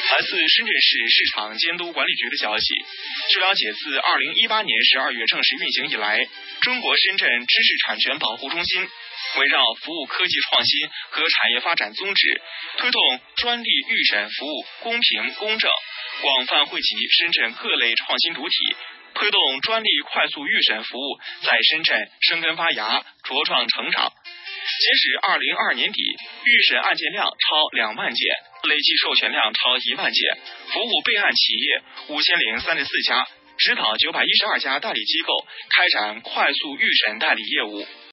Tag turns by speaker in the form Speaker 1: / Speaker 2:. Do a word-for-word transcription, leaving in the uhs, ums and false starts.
Speaker 1: 来自深圳市市场监督管理局的消息，据了解，自二零一八年十二月正式运行以来，中国深圳知识产权保护中心围绕服务科技创新和产业发展宗旨，推动专利预审服务公平公正，广泛惠及深圳各类创新主体，推动专利快速预审服务在深圳生根发芽、茁壮成长。截止二零二二年底，预审案件量超两万件，累计授权量超一万件，服务备案企业五千零三十四家，指导九百一十二家代理机构开展快速预审代理业务。